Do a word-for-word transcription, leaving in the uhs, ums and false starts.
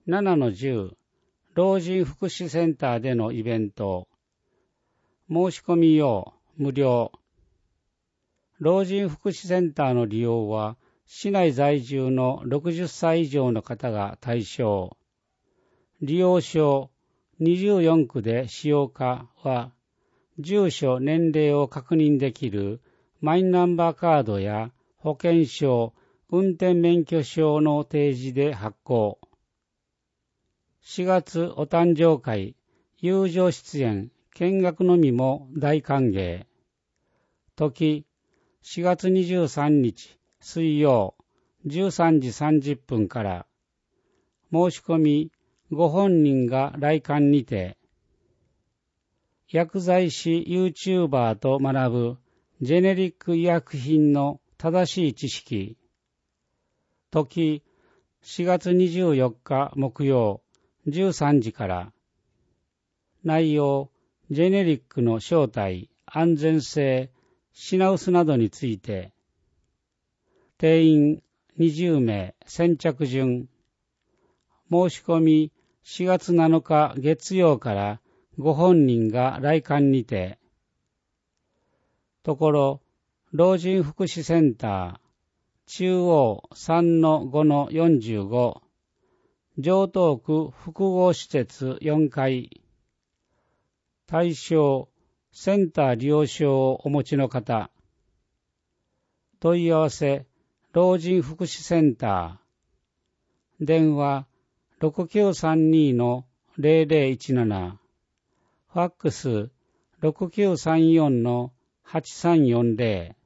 ななのじゅう、老人福祉センターでのイベント。申し込み用、無料。老人福祉センターの利用は、市内在住のろくじゅっさい以上の方が対象。利用証、にじゅうよんくで使用可は、住所、年齢を確認できるマイナンバーカードや保険証、運転免許証の提示で発行。しがつお誕生会、友情出演、見学のみも大歓迎。時、しがつにじゅうさんにち水曜じゅうさんじさんじゅっぷんから。申し込み、ご本人が来館にて。薬剤師 YouTuber と学ぶジェネリック医薬品の正しい知識。時、しがつにじゅうよっか木曜じゅうさんじから。内容、ジェネリックの正体、安全性、品薄などについて。定員にじゅうめい、先着順。申し込みしがつなのか月曜からご本人が来館にて。ところ、老人福祉センター、中央 さんのごのよんじゅうご、城東区複合施設よんかい。対象、センター利用証をお持ちの方。問い合わせ、老人福祉センター。電話、ろくきゅうさんにのゼロゼロいちなな。ファックス、ろくきゅうさんよんのはちさんよんゼロ。